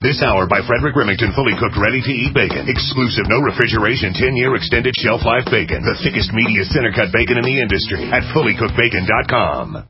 This hour by Frederick Remington, fully cooked, ready-to-eat bacon. Exclusive, no refrigeration, 10-year extended shelf life bacon. The thickest, meatiest, center-cut bacon in the industry at fullycookedbacon.com.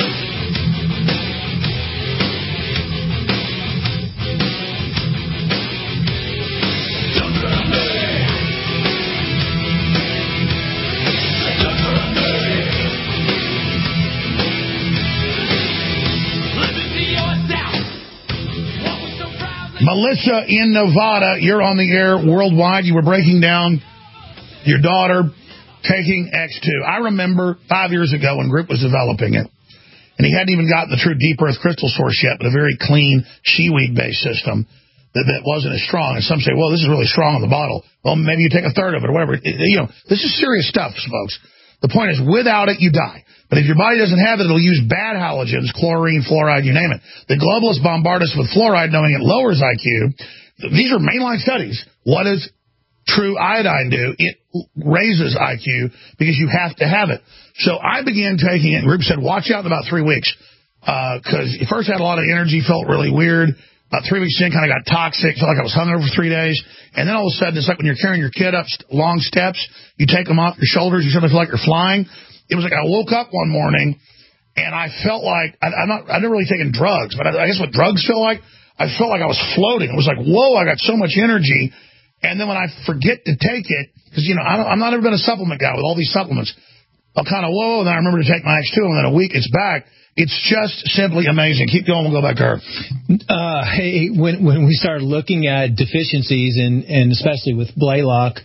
Melissa in Nevada, you're on the air worldwide. You were breaking down your daughter taking X2. I remember 5 years ago when Group was developing it, and he hadn't even gotten the true deep earth crystal source yet, but a very clean seaweed-based system that wasn't as strong. And some say, well, this is really strong on the bottle. Well, maybe you take a third of it or whatever. This is serious stuff, folks. The point is, without it, you die. But if your body doesn't have it, it'll use bad halogens, chlorine, fluoride, you name it. The globalists bombard us with fluoride, knowing it lowers IQ. These are mainline studies. What does true iodine do? It raises IQ because you have to have it. So I began taking it, and Group said, watch out in about 3 weeks. Because at first I had a lot of energy, felt really weird. About 3 weeks in, kind of got toxic, felt like I was hungover for 3 days. And then all of a sudden, it's like when you're carrying your kid up long steps, you take them off your shoulders, you suddenly feel like you're flying. It was like I woke up one morning, and I felt like, I've never really taken drugs, but I guess what drugs feel like, I felt like I was floating. It was like, whoa, I got so much energy. And then when I forget to take it, because, I'm not ever been a supplement guy with all these supplements, I'll kind of, whoa, and then I remember to take my X2, and then a week it's back. It's just simply amazing. Keep going. We'll go back to her. Hey, when we started looking at deficiencies, and especially with Blaylock,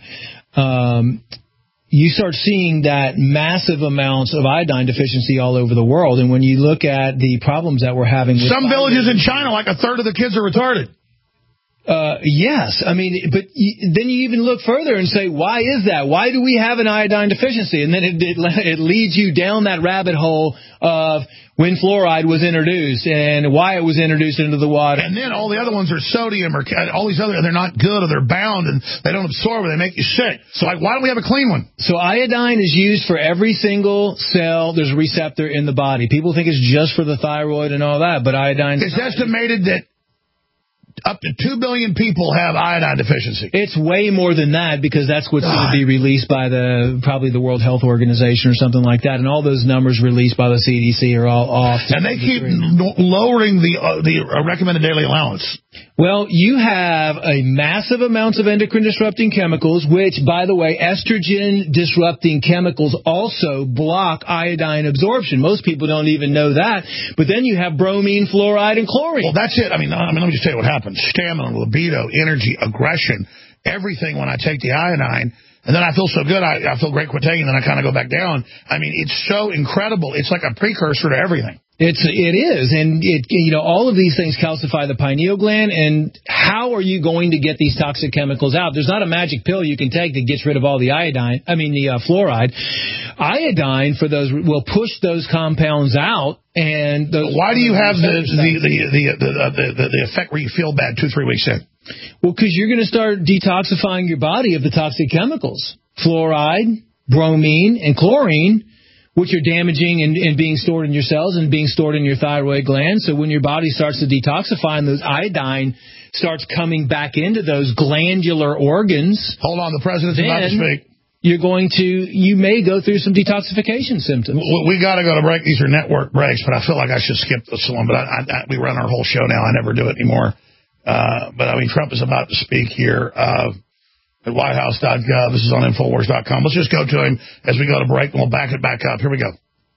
you start seeing that massive amounts of iodine deficiency all over the world. And when you look at the problems that we're having with some villages in China, like a third of the kids are retarded. Yes. I mean, but then you even look further and say, why is that? Why do we have an iodine deficiency? And then it leads you down that rabbit hole of when fluoride was introduced and why it was introduced into the water. And then all the other ones are sodium or all these other, they're not good or they're bound and they don't absorb or they make you sick. So why don't we have a clean one? So iodine is used for every single cell. There's a receptor in the body. People think it's just for the thyroid and all that, but iodine... It's estimated that up to 2 billion people have iodine deficiency. It's way more than that because that's what's going to be released by probably the World Health Organization or something like that. And all those numbers released by the CDC are all off. And they keep lowering the recommended daily allowance. Well, you have a massive amounts of endocrine-disrupting chemicals, which, by the way, estrogen-disrupting chemicals also block iodine absorption. Most people don't even know that. But then you have bromine, fluoride, and chlorine. Well, that's it. I mean, let me just tell you what happens. Stamina, libido, energy, aggression, everything when I take the iodine. And then I feel so good, I feel great quit taking, and then I kind of go back down. I mean, it's so incredible. It's like a precursor to everything. It is, and all of these things calcify the pineal gland. And how are you going to get these toxic chemicals out? There's not a magic pill you can take that gets rid of all the fluoride. Iodine for those will push those compounds out. And why do you have the effect where you feel bad 2-3 weeks in? Well, because you're going to start detoxifying your body of the toxic chemicals, fluoride, bromine, and chlorine, which are damaging and being stored in your cells and being stored in your thyroid gland. So when your body starts to detoxify and those iodine starts coming back into those glandular organs. Hold on, the president's about to speak. You may go through some detoxification symptoms. We got to go to break. These are network breaks, but I feel like I should skip this one. But we run our whole show now. I never do it anymore. But I mean, Trump is about to speak here at whitehouse.gov. This is on Infowars.com. Let's just go to him as we go to break, and we'll back it back up. Here we go.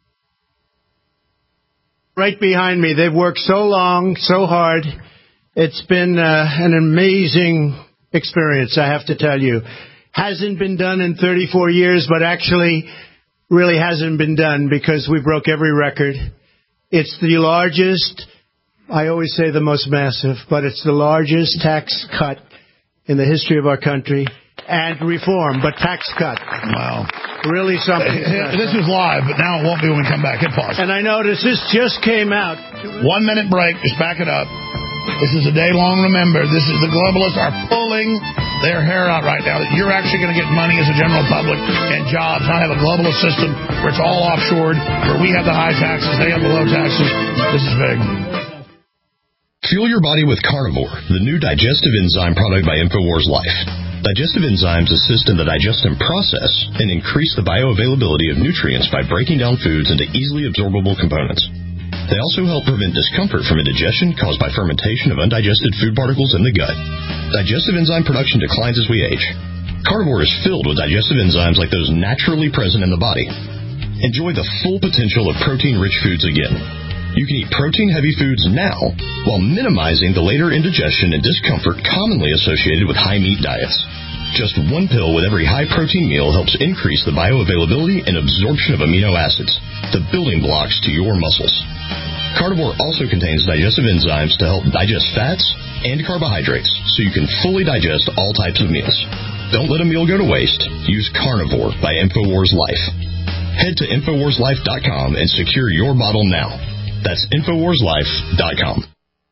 Right behind me. They've worked so long, so hard. It's been an amazing experience, I have to tell you. Hasn't been done in 34 years, but actually really hasn't been done because we broke every record. It's the largest, I always say the most massive, but it's the largest tax cut in the history of our country. And reform, but tax cut. Wow. Really something. This is live, but now it won't be when we come back. Hit pause. And I noticed this just came out. 1 minute break. Just back it up. This is a day long. Remember, this is the globalists are pulling their hair out right now. You're actually going to get money as a general public and jobs. Not have a globalist system where it's all offshored, where we have the high taxes, they have the low taxes. This is big. Fuel your body with Carnivore, the new digestive enzyme product by InfoWars Life. Digestive enzymes assist in the digestion process and increase the bioavailability of nutrients by breaking down foods into easily absorbable components. They also help prevent discomfort from indigestion caused by fermentation of undigested food particles in the gut. Digestive enzyme production declines as we age. Carnivore is filled with digestive enzymes like those naturally present in the body. Enjoy the full potential of protein-rich foods again. You can eat protein-heavy foods now while minimizing the later indigestion and discomfort commonly associated with high-meat diets. Just one pill with every high-protein meal helps increase the bioavailability and absorption of amino acids, the building blocks to your muscles. Carnivore also contains digestive enzymes to help digest fats and carbohydrates so you can fully digest all types of meals. Don't let a meal go to waste. Use Carnivore by InfoWars Life. Head to InfoWarsLife.com and secure your bottle now. That's InfoWarsLife.com.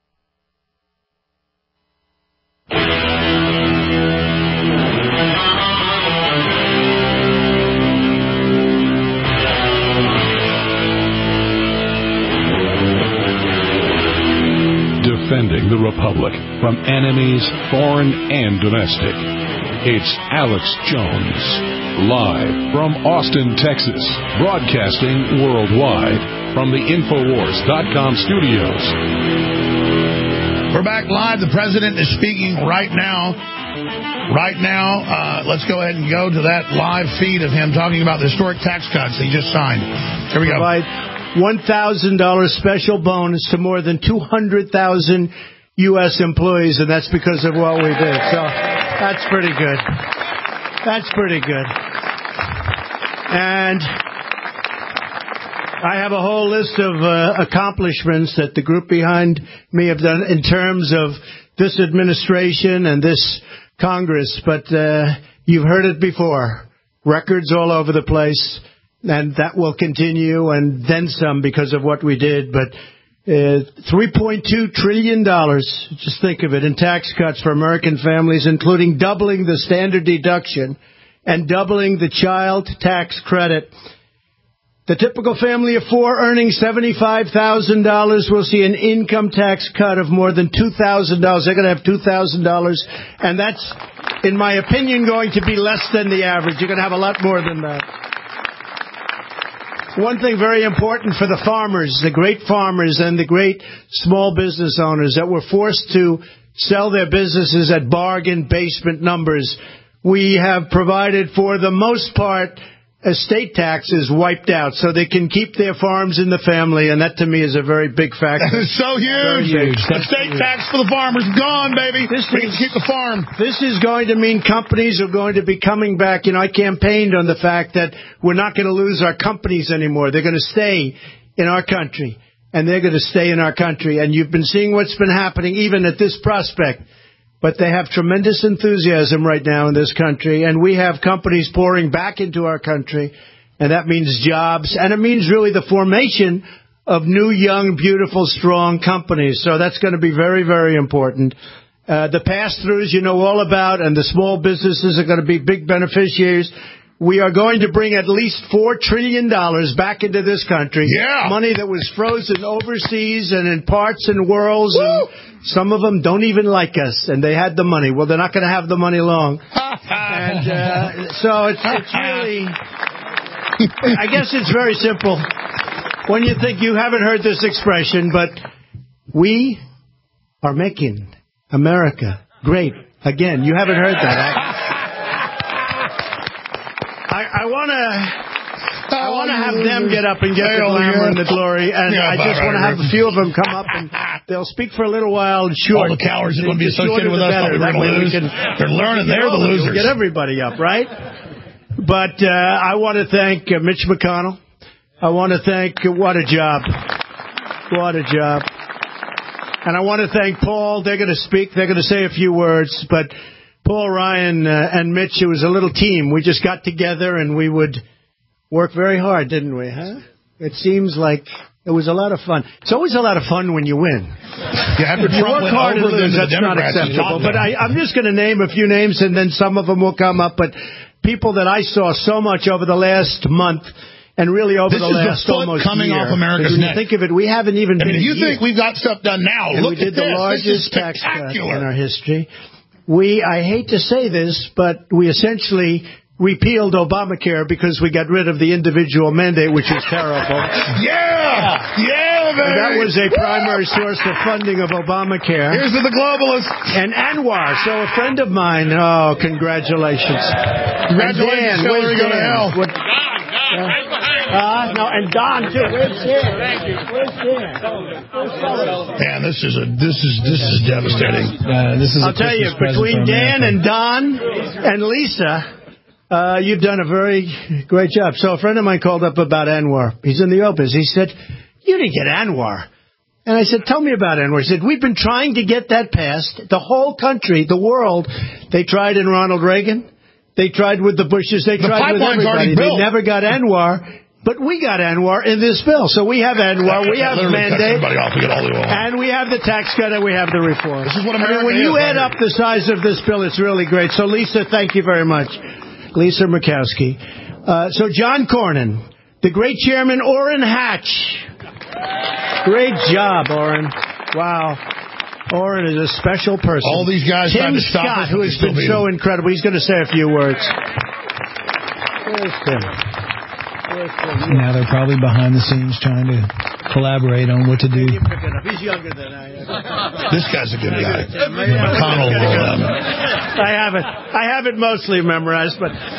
Defending the Republic from enemies, foreign and domestic. It's Alex Jones, live from Austin, Texas, broadcasting worldwide from the Infowars.com studios. We're back live. The president is speaking right now. Let's go ahead and go to that live feed of him talking about the historic tax cuts he just signed. Here we go. $1,000 special bonus to more than 200,000 U.S. employees, and that's because of what we did. So that's pretty good. And I have a whole list of accomplishments that the group behind me have done in terms of this administration and this Congress, but you've heard it before. Records all over the place, and that will continue, and then some because of what we did. But $3.2 trillion, just think of it, in tax cuts for American families, including doubling the standard deduction and doubling the child tax credit. The typical family of four earning $75,000 will see an income tax cut of more than $2,000. They're going to have $2,000, and that's, in my opinion, going to be less than the average. You're going to have a lot more than that. One thing very important for the farmers, the great farmers and the great small business owners that were forced to sell their businesses at bargain basement numbers, we have provided, for the most part, estate taxes wiped out so they can keep their farms in the family, and that to me is a very big factor. That is so huge. Estate tax for the farmers gone, baby. We can keep the farm. This is going to mean companies are going to be coming back. You know, I campaigned on the fact that we're not going to lose our companies anymore. They're going to stay in our country, and they're going to stay in our country. And you've been seeing what's been happening even at this prospect. But they have tremendous enthusiasm right now in this country, and we have companies pouring back into our country, and that means jobs, and it means really the formation of new, young, beautiful, strong companies. So that's going to be very, very important. The pass-throughs you know all about, and the small businesses are going to be big beneficiaries. We are going to bring at least $4 trillion back into this country. Yeah. Money that was frozen overseas and in parts and worlds. And some of them don't even like us, and they had the money. Well, they're not going to have the money long. And so it's really, I guess it's very simple. When you think, you haven't heard this expression, but we are making America great again. You haven't heard that. I want to have them get up and get the glamour and the glory, and I just want to have a few of them come up, and they'll speak for a little while. Short. All the cowards are going to be associated with us. We're going to lose. They're learning. They're the losers. Get everybody up, right? But I want to thank Mitch McConnell. I want to thank, what a job. What a job. And I want to thank Paul. They're going to speak. They're going to say a few words, but Paul Ryan and Mitch, it was a little team. We just got together and we would work very hard, didn't we? Huh? It seems like it was a lot of fun. It's always a lot of fun when you win. Yeah, after Trump work hard and lose, that's not acceptable. But I'm just going to name a few names, and then some of them will come up. But people that I saw so much over the last month, And really over this the last almost coming year, off America's when neck. you think of it, we haven't even been if you think we've got stuff done now, and look we did at the this. largest tax cut in our history. I hate to say this, but we essentially repealed Obamacare because we got rid of the individual mandate, which is terrible. Yeah, baby. And that was a primary source of funding of Obamacare. Here's to the globalists. And Anwar, so a friend of mine. Oh, congratulations. Congratulations, Hillary, go to hell. No, and Don too. Where's Dan? Where's Dan? Man, this is devastating. I'll tell you, between Dan and Don and Lisa, you've done a very great job. So a friend of mine called up about Anwar. He's in the Opus. He said, "You didn't get Anwar." And I said, "Tell me about Anwar." He said, "We've been trying to get that passed. The whole country, the world. They tried in Ronald Reagan. They tried with the Bushes. They tried with everybody. They never got Anwar. But we got Anwar in this bill. So we have Anwar, we have mandate, and we have the tax cut, and we have the reform. This is what America when you add up the size of this bill, it's really great. So, Lisa, thank you very much. Lisa Murkowski. So, John Cornyn, the great chairman, Orrin Hatch. Great job, Orrin. Wow. Orrin is a special person. All these guys Tim trying to stop Scott, us, who has been so incredible. He's going to say a few words. Where's Tim? Now they're probably behind the scenes trying to collaborate on what to do. He's younger than I am. This guy's a good guy. McConnell will. I have it mostly memorized,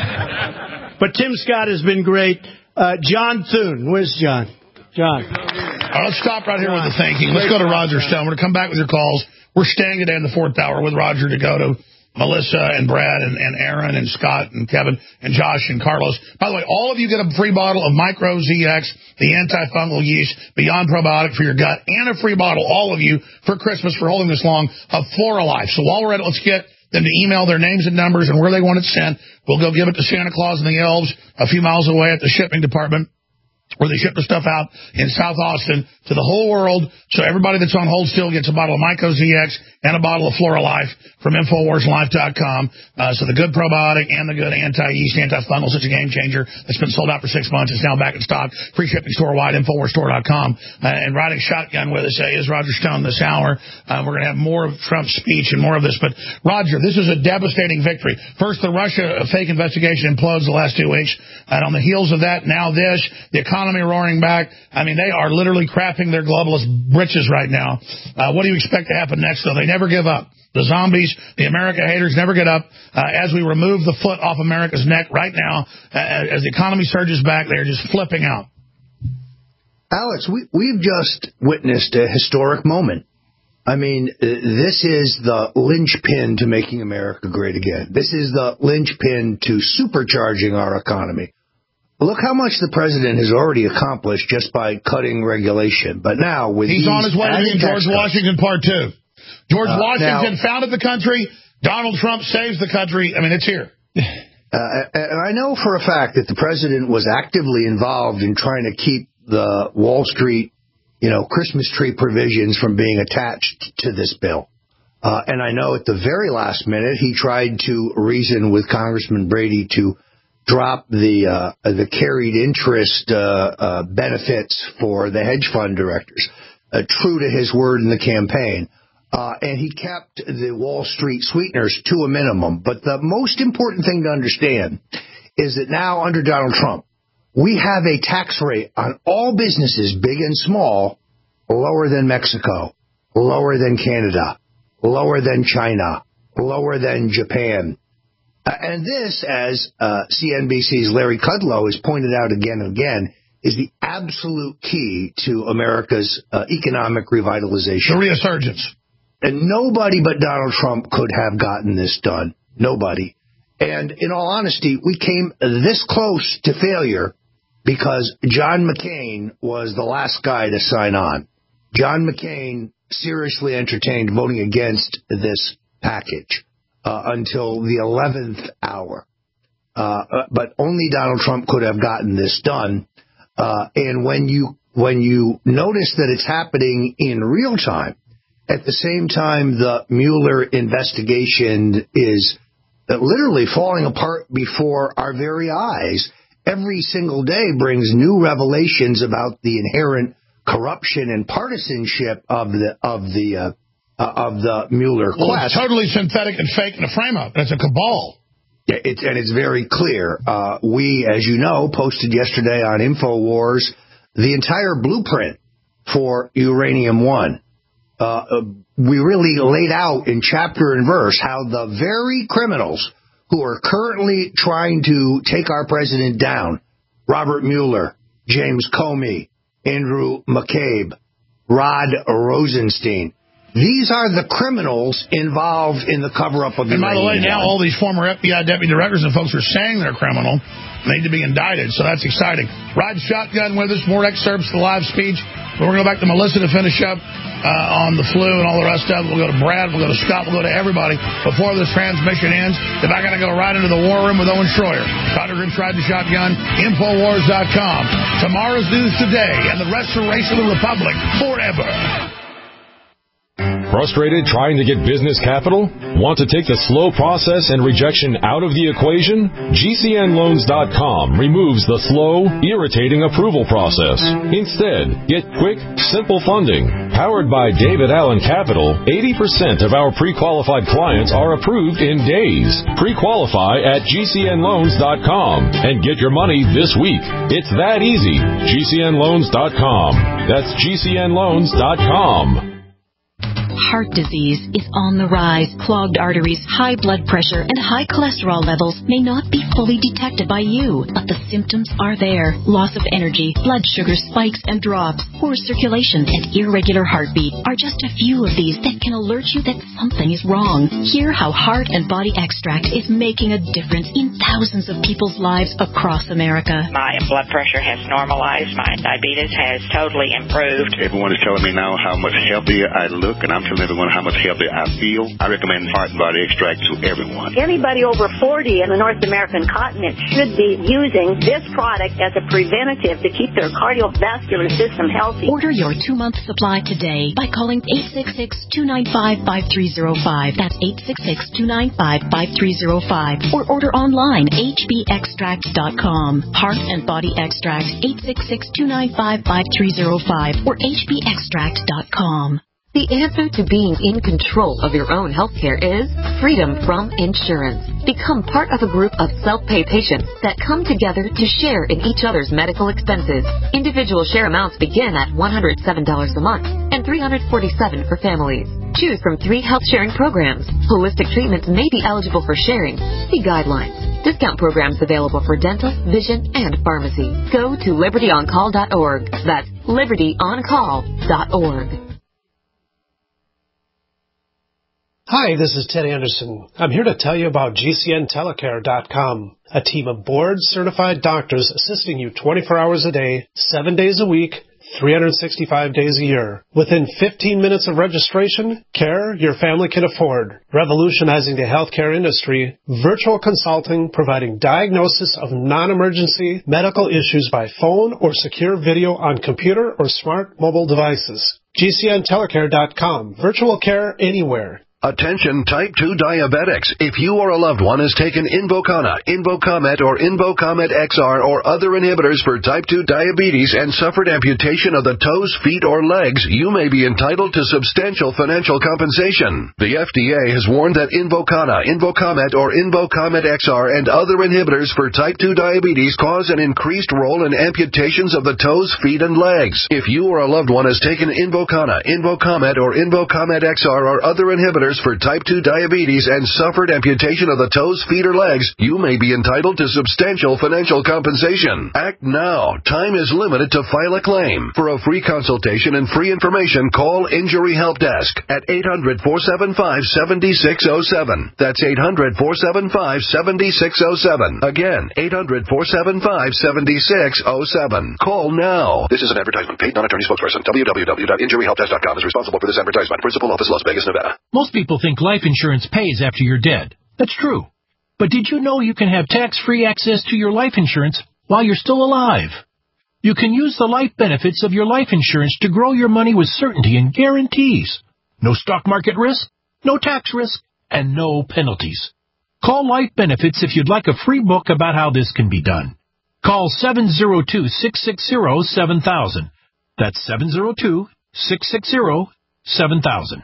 but Tim Scott has been great. John Thune, where's John? John. All right, let's stop right here with the thinking. Let's go to Roger Stone. We're going to come back with your calls. We're staying today in the fourth hour with Roger to go to Melissa and Brad and Aaron and Scott and Kevin and Josh and Carlos. By the way, all of you get a free bottle of Micro ZX, the antifungal yeast, Beyond Probiotic for your gut, and a free bottle, all of you, for Christmas for holding this long, of Flora Life. So while we're at it, let's get them to email their names and numbers and where they want it sent. We'll go give it to Santa Claus and the elves a few miles away at the shipping department, where they ship the stuff out in South Austin to the whole world. So everybody that's on hold still gets a bottle of Myco ZX and a bottle of Flora Life from InfoWarsLife.com. So the good probiotic and the good anti-yeast, antifungal, such a game changer that's been sold out for 6 months. It's now back in stock. Free shipping store-wide, InfoWarsStore.com. And riding shotgun with us is Roger Stone this hour. We're going to have more of Trump's speech and more of this. But, Roger, this is a devastating victory. First, the Russia fake investigation implodes the last 2 weeks. And on the heels of that, now this, the economy roaring back. I mean, they are literally crapping their globalist britches right now. What do you expect to happen next, though? They never give up. The zombies, the America haters never get up. As we remove the foot off America's neck right now, as the economy surges back, they're just flipping out. Alex, we've just witnessed a historic moment. I mean, this is the linchpin to making America great again. This is the linchpin to supercharging our economy. Look how much the president has already accomplished just by cutting regulation. But now with he's on his way to being George Washington Part 2. George Washington founded the country. Donald Trump saves the country. I mean, it's here. And I know for a fact that the president was actively involved in trying to keep the Wall Street, Christmas tree provisions from being attached to this bill. And I know at the very last minute he tried to reason with Congressman Brady to drop the carried interest benefits for the hedge fund directors, true to his word in the campaign. And he kept the Wall Street sweeteners to a minimum. But the most important thing to understand is that now under Donald Trump, we have a tax rate on all businesses, big and small, lower than Mexico, lower than Canada, lower than China, lower than Japan. And this, as CNBC's Larry Kudlow has pointed out again and again, is the absolute key to America's economic revitalization. The resurgence. And nobody but Donald Trump could have gotten this done. Nobody. And in all honesty, we came this close to failure because John McCain was the last guy to sign on. John McCain seriously entertained voting against this package until the 11th hour. But only Donald Trump could have gotten this done. And when you notice that it's happening in real time, at the same time the Mueller investigation is literally falling apart before our very eyes, every single day brings new revelations about the inherent corruption and partisanship of the Mueller quest. Well, it's totally synthetic and fake and a frame-up. It's a cabal. It's very clear. We, as you know, posted yesterday on InfoWars the entire blueprint for Uranium One. We really laid out in chapter and verse how the very criminals who are currently trying to take our president down, Robert Mueller, James Comey, Andrew McCabe, Rod Rosenstein, these are the criminals involved in the cover-up of the And by the way, now all these former FBI deputy directors and folks are saying they're criminal need to be indicted, so that's exciting. Ride Shotgun with us, more excerpts of the live speech. We're going to go back to Melissa to finish up on the flu and all the rest of it. We'll go to Brad, we'll go to Scott, we'll go to everybody before this transmission ends. If I got to go right into the war room with Owen Schroyer, Dr. Grim's Ride the Shotgun, Infowars.com. Tomorrow's news today and the restoration of the Republic forever. Frustrated trying to get business capital? Want to take the slow process and rejection out of the equation? GCNloans.com removes the slow, irritating approval process. Instead, get quick, simple funding. Powered by David Allen Capital, 80% of our pre-qualified clients are approved in days. Pre-qualify at GCNloans.com and get your money this week. It's that easy. GCNloans.com. That's GCNloans.com. Heart disease is on the rise. Clogged arteries, high blood pressure, and high cholesterol levels may not be fully detected by you, but the symptoms are there. Loss of energy, blood sugar spikes and drops, poor circulation, and irregular heartbeat are just a few of these that can alert you that something is wrong. Hear how Heart and Body Extract is making a difference in thousands of people's lives across America. My blood pressure has normalized. My diabetes has totally improved. Everyone is telling me now how much healthier I look, and I'm telling everyone how much healthier I feel. I recommend Heart and Body Extract to everyone. Anybody over 40 in the North American continent should be using this product as a preventative to keep their cardiovascular system healthy. Order your 2-month supply today by calling 866-295-5305. That's 866-295-5305. Or order online, hbextract.com. Heart and Body Extract, 866-295-5305 or hbextract.com. The answer to being in control of your own health care is freedom from insurance. Become part of a group of self-pay patients that come together to share in each other's medical expenses. Individual share amounts begin at $107 a month and $347 for families. Choose from 3 health-sharing programs. Holistic treatments may be eligible for sharing. See guidelines. Discount programs available for dental, vision, and pharmacy. Go to libertyoncall.org. That's libertyoncall.org. Hi, this is Ted Anderson. I'm here to tell you about GCNtelecare.com, a team of board-certified doctors assisting you 24 hours a day, 7 days a week, 365 days a year. Within 15 minutes of registration, care your family can afford. Revolutionizing the healthcare industry, virtual consulting providing diagnosis of non-emergency medical issues by phone or secure video on computer or smart mobile devices. GCNtelecare.com, virtual care anywhere. Attention type 2 diabetics. If you or a loved one has taken Invokana, Invokamet, or Invokamet XR or other inhibitors for type 2 diabetes and suffered amputation of the toes, feet, or legs, you may be entitled to substantial financial compensation. The FDA has warned that Invokana, Invokamet, or Invokamet XR and other inhibitors for type 2 diabetes cause an increased role in amputations of the toes, feet, and legs. If you or a loved one has taken Invokana, Invokamet, or Invokamet XR or other inhibitors for type 2 diabetes and suffered amputation of the toes, feet, or legs, you may be entitled to substantial financial compensation. Act now. Time is limited to file a claim. For a free consultation and free information, call Injury Help Desk at 800-475-7607. That's 800-475-7607. Again, 800-475-7607. Call now. This is an advertisement paid non-attorney spokesperson. www.injuryhelpdesk.com is responsible for this advertisement. Principal office, Las Vegas, Nevada. Most people think life insurance pays after you're dead. That's true. But did you know you can have tax-free access to your life insurance while you're still alive? You can use the life benefits of your life insurance to grow your money with certainty and guarantees. No stock market risk, no tax risk, and no penalties. Call Life Benefits if you'd like a free book about how this can be done. Call 702-660-7000. That's 702-660-7000.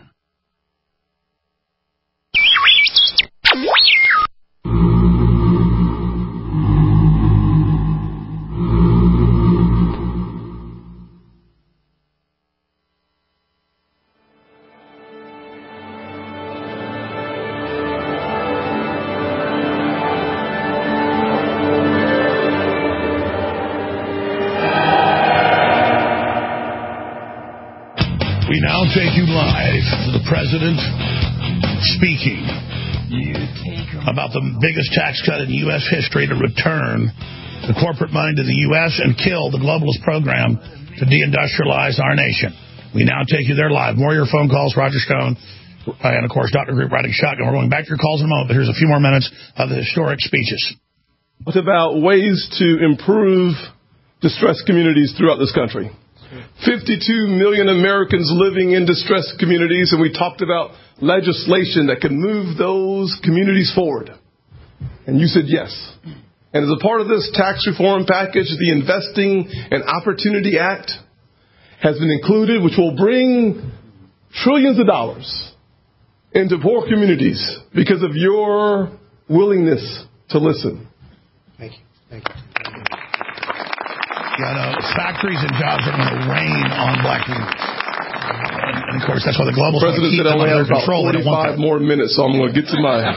We now take you live to the president speaking about the biggest tax cut in U.S. history to return the corporate money to the U.S. and kill the globalist program to deindustrialize our nation. We now take you there live. More of your phone calls, Roger Stone, and, of course, Dr. Group Riding Shotgun. We're going back to your calls in a moment, but here's a few more minutes of the historic speeches. It's about ways to improve distressed communities throughout this country. 52 million Americans living in distressed communities, and we talked about legislation that can move those communities forward. And you said yes. And as a part of this tax reform package, the Investing and Opportunity Act has been included, which will bring trillions of dollars into poor communities because of your willingness to listen. Thank you. Thank you. Factories and jobs are going to rain on black people. And, of course, that's why the global President said I only have about 45 more minutes, so I'm going to get to my...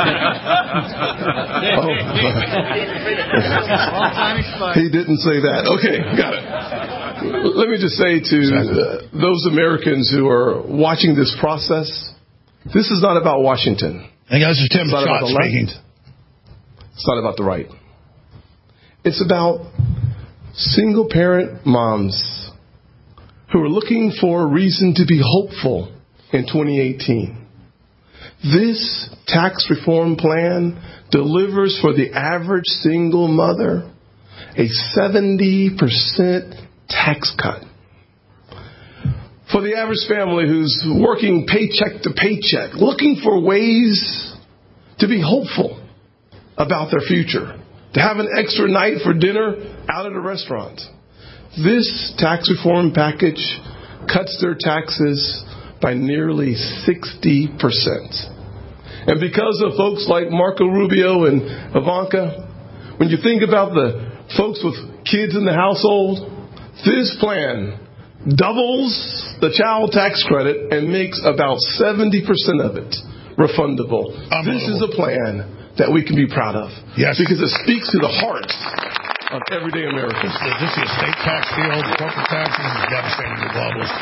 He didn't say that. Okay, got it. Let me just say to those Americans who are watching this process, this is not about Washington. I think this is Tim Scott speaking. It's not about the right. It's about single-parent moms who are looking for a reason to be hopeful in 2018. This tax reform plan delivers for the average single mother a 70% tax cut. For the average family who's working paycheck to paycheck, looking for ways to be hopeful about their future, to have an extra night for dinner out at a restaurant. This tax reform package cuts their taxes by nearly 60%. And because of folks like Marco Rubio and Ivanka, when you think about the folks with kids in the household, this plan doubles the child tax credit and makes about 70% of it refundable. This is a plan that we can be proud of. Yes. Because it speaks to the hearts of everyday Americans. This is a state tax deal, corporate taxes is devastating to globalists.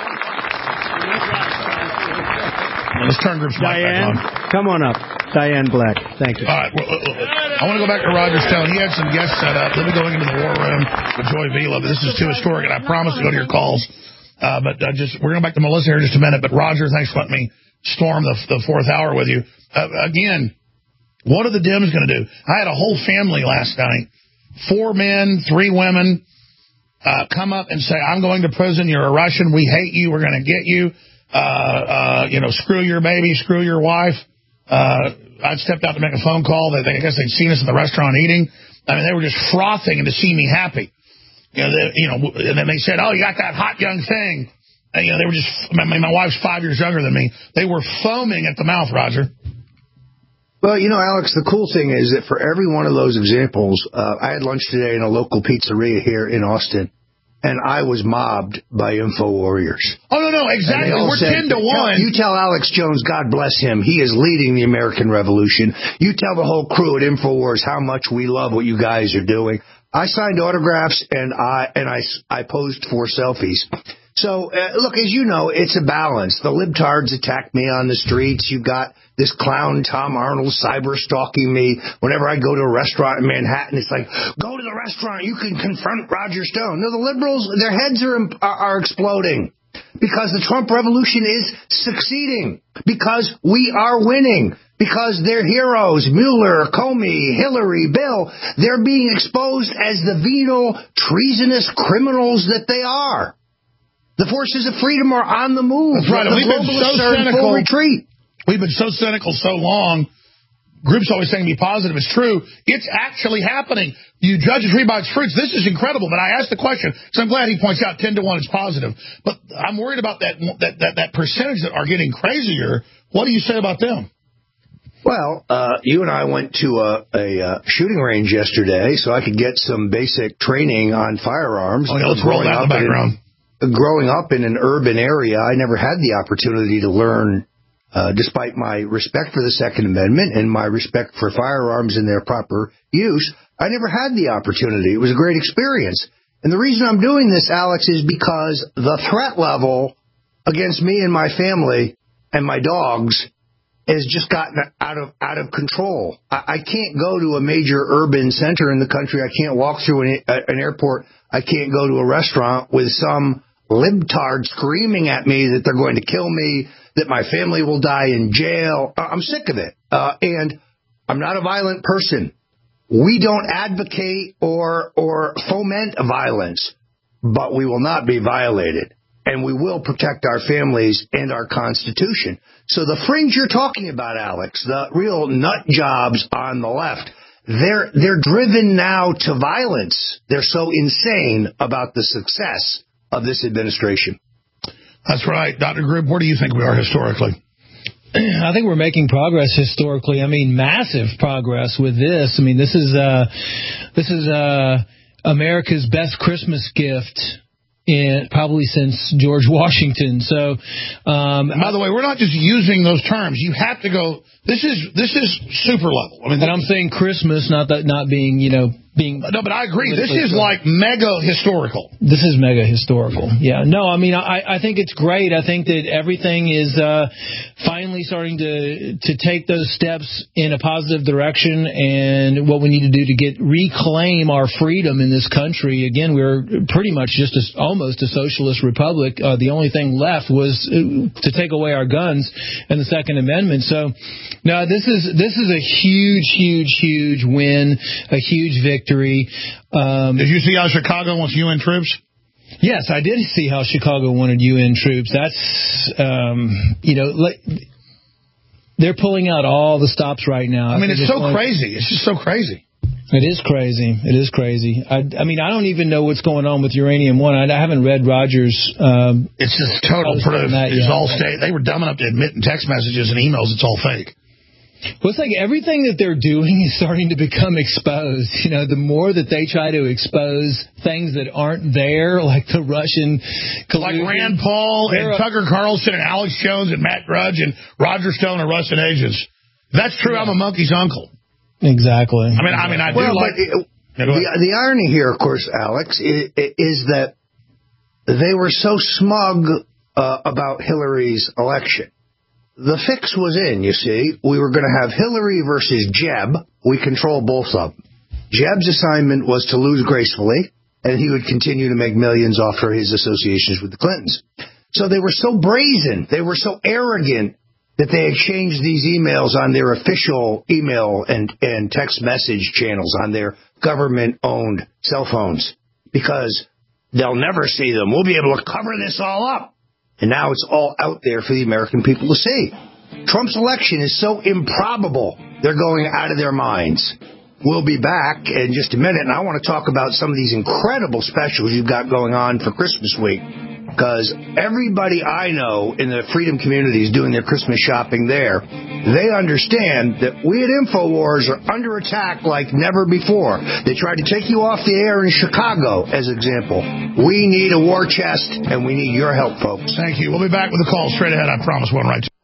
Let's turn Group's mic back on. Come on up. Diane Black. Thank you. All right. Well, I want to go back to Roger Stone. He had some guests set up. Then we're going into the war room with Joy Vila. But this is too historic, and I promise to go to your calls. We're going back to Melissa here in just a minute. But Roger, thanks for letting me storm the fourth hour with you. Again, what are the Dems going to do? I had a whole family last night, 4 men, 3 women, come up and say, I'm going to prison. You're a Russian. We hate you. We're going to get you. Screw your baby. Screw your wife. I stepped out to make a phone call. I guess they'd seen us in the restaurant eating. I mean, they were just frothing and to see me happy. And then they said, oh, you got that hot young thing. And, they were just, my wife's 5 years younger than me. They were foaming at the mouth, Roger. Well, Alex, the cool thing is that for every one of those examples, I had lunch today in a local pizzeria here in Austin, and I was mobbed by info warriors. Oh, no, exactly. We're 10 to 1. You tell Alex Jones, God bless him, he is leading the American Revolution. You tell the whole crew at InfoWars how much we love what you guys are doing. I signed autographs, and I posed for selfies. So, look, as you know, it's a balance. The libtards attack me on the streets. You've got this clown Tom Arnold cyber stalking me. Whenever I go to a restaurant in Manhattan, it's like, go to the restaurant. You can confront Roger Stone. No, the liberals, their heads are exploding because the Trump revolution is succeeding, because we are winning, because they're heroes. Mueller, Comey, Hillary, Bill, they're being exposed as the venal, treasonous criminals that they are. The forces of freedom are on the move. That's right. The globalists are in full retreat. We've been so cynical so long groups always saying be positive. It's true. It's actually happening. You judge a tree by its fruits. This is incredible. But I asked the question, so I'm glad he points out 10 to 1 is positive. But I'm worried about that percentage that are getting crazier. What do you say about them? Well, you and I went to a shooting range yesterday so I could get some basic training on firearms. Oh, yeah, let's roll that in the background. Growing up in an urban area, I never had the opportunity to learn, despite my respect for the Second Amendment and my respect for firearms and their proper use. I never had the opportunity. It was a great experience. And the reason I'm doing this, Alex, is because the threat level against me and my family and my dogs has just gotten out of control. I can't go to a major urban center in the country. I can't walk through an airport. I can't go to a restaurant with some libtard screaming at me that they're going to kill me, that my family will die in jail. I'm sick of it. And I'm not a violent person. We don't advocate or foment violence, but we will not be violated. And we will protect our families and our Constitution. So the fringe you're talking about, Alex, the real nut jobs on the left, they're driven now to violence. They're so insane about the success of this administration. That's right. Dr. Group, where do you think we are historically? I think we're making progress historically. I mean, massive progress with this. I mean, this is America's best Christmas gift probably since George Washington. So, by the way, we're not just using those terms. You have to go. This is super level. I mean, and I'm saying Christmas, not being, being. No, but I agree. This is like mega historical. This is mega historical. Yeah. No, I mean, I think it's great. I think that everything is finally starting to take those steps in a positive direction, and what we need to do to reclaim our freedom in this country. Again, we're pretty much just almost a socialist republic. The only thing left was to take away our guns and the Second Amendment. So, no, this is a huge win, a huge victory. Did you see how Chicago wants UN troops? Yes, I did see how Chicago wanted UN troops. That's, they're pulling out all the stops right now. I mean, it's so crazy. It's just so crazy. It is crazy. It is crazy. I mean, I don't even know what's going on with Uranium One. I haven't read Rogers. It's just total proof. It's all state. They were dumb enough to admit in text messages and emails it's all fake. Well, it's like everything that they're doing is starting to become exposed. The more that they try to expose things that aren't there, like the Russian collusion. Like Rand Paul and Tucker Carlson and Alex Jones and Matt Drudge and Roger Stone are Russian agents. That's true. Yeah. I'm a monkey's uncle. Exactly. I mean, I do like... The irony here, of course, Alex, is that they were so smug about Hillary's election. The fix was in, you see. We were going to have Hillary versus Jeb. We control both of them. Jeb's assignment was to lose gracefully, and he would continue to make millions off her his associations with the Clintons. So they were so brazen, they were so arrogant, that they exchanged these emails on their official email and text message channels on their government-owned cell phones, because they'll never see them. We'll be able to cover this all up. And now it's all out there for the American people to see. Trump's election is so improbable, they're going out of their minds. We'll be back in just a minute, and I want to talk about some of these incredible specials you've got going on for Christmas week. Because everybody I know in the freedom community is doing their Christmas shopping there. They understand that we at InfoWars are under attack like never before. They tried to take you off the air in Chicago, as an example. We need a war chest, and we need your help, folks. Thank you. We'll be back with a call straight ahead, I promise. One right.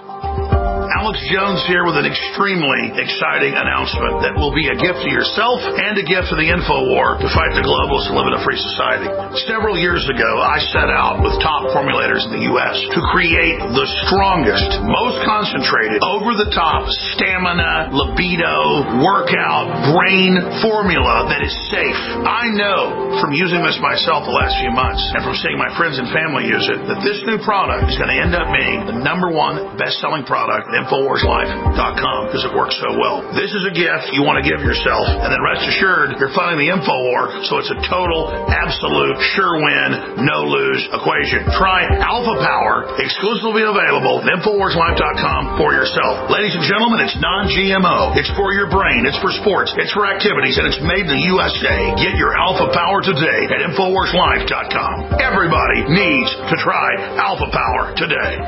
Alex Jones here with an extremely exciting announcement that will be a gift to yourself and a gift to the InfoWar to fight the globalists and live in a free society. Several years ago, I set out with top formulators in the U.S. to create the strongest, most concentrated, over-the-top stamina, libido, workout, brain formula that is safe. I know from using this myself the last few months and from seeing my friends and family use it that this new product is going to end up being the #1 best-selling product at InfoWars InfoWarsLife.com because it works so well. This is a gift you want to give yourself, and then rest assured you're funding the InfoWar, so it's a total, absolute, sure win, no-lose equation. Try Alpha Power, exclusively available at InfoWarsLife.com for yourself. Ladies and gentlemen, it's non-GMO. It's for your brain. It's for sports. It's for activities, and it's made in the USA. Get your Alpha Power today at InfoWarsLife.com. Everybody needs to try Alpha Power today.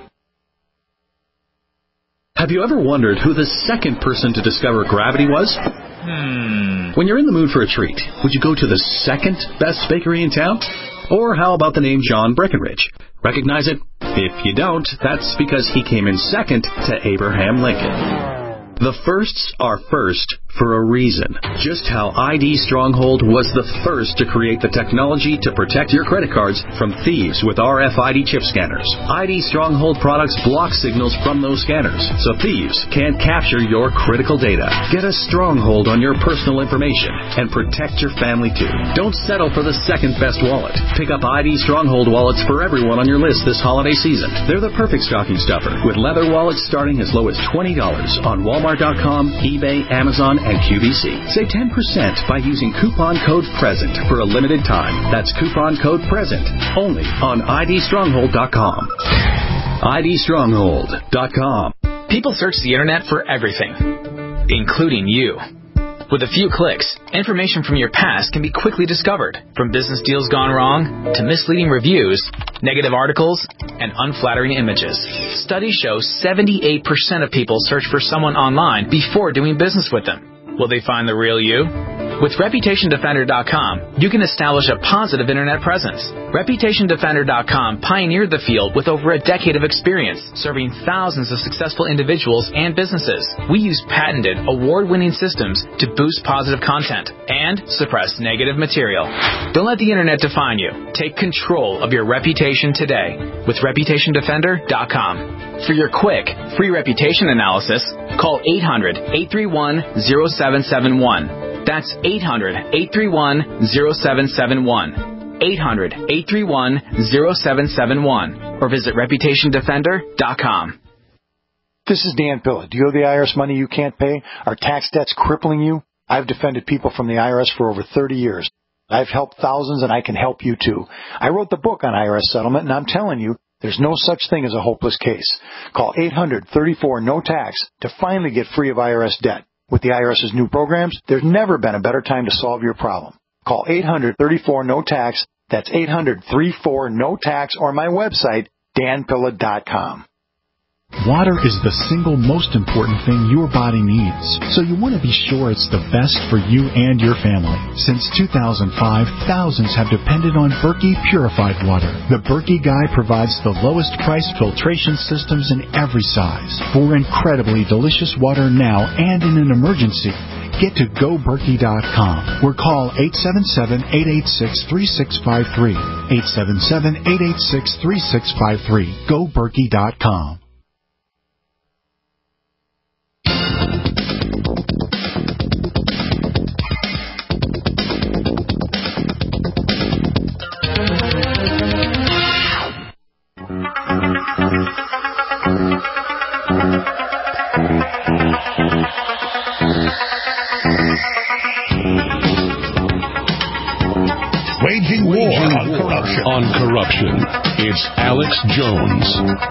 Have you ever wondered who the second person to discover gravity was? When you're in the mood for a treat, would you go to the second best bakery in town? Or how about the name John Breckenridge? Recognize it? If you don't, that's because he came in second to Abraham Lincoln. The firsts are first for a reason. Just how ID Stronghold was the first to create the technology to protect your credit cards from thieves with RFID chip scanners. ID Stronghold products block signals from those scanners, so thieves can't capture your critical data. Get a stronghold on your personal information and protect your family too. Don't settle for the second best wallet. Pick up ID Stronghold wallets for everyone on your list this holiday season. They're the perfect stocking stuffer, with leather wallets starting as low as $20 on Walmart.com, eBay, Amazon, and QVC. Save 10% by using coupon code PRESENT for a limited time. That's coupon code PRESENT only on IDStronghold.com. IDStronghold.com. People search the internet for everything, including you. With a few clicks, information from your past can be quickly discovered, from business deals gone wrong to misleading reviews, negative articles, and unflattering images. Studies show 78% of people search for someone online before doing business with them. Will they find the real you? With ReputationDefender.com, you can establish a positive internet presence. ReputationDefender.com pioneered the field with over a decade of experience, serving thousands of successful individuals and businesses. We use patented, award-winning systems to boost positive content and suppress negative material. Don't let the internet define you. Take control of your reputation today with ReputationDefender.com. For your quick, free reputation analysis, call 800-831-0771. That's 800-831-0771. 800-831-0771. Or visit ReputationDefender.com. This is Dan Pilla. Do you owe the IRS money you can't pay? Are tax debts crippling you? I've defended people from the IRS for over 30 years. I've helped thousands, and I can help you too. I wrote the book on IRS settlement, and I'm telling you, there's no such thing as a hopeless case. Call 800-34-NO-TAX to finally get free of IRS debt. With the IRS's new programs, there's never been a better time to solve your problem. Call 800-34-NO-TAX. That's 800-34-NO-TAX, or my website, danpilla.com. Water is the single most important thing your body needs, so you want to be sure it's the best for you and your family. Since 2005, thousands have depended on Berkey purified water. The Berkey Guy provides the lowest price filtration systems in every size for incredibly delicious water now and in an emergency. Get to GoBerkey.com or call 877-886-3653. 877-886-3653. GoBerkey.com. Waging war on corruption. It's Alex Jones.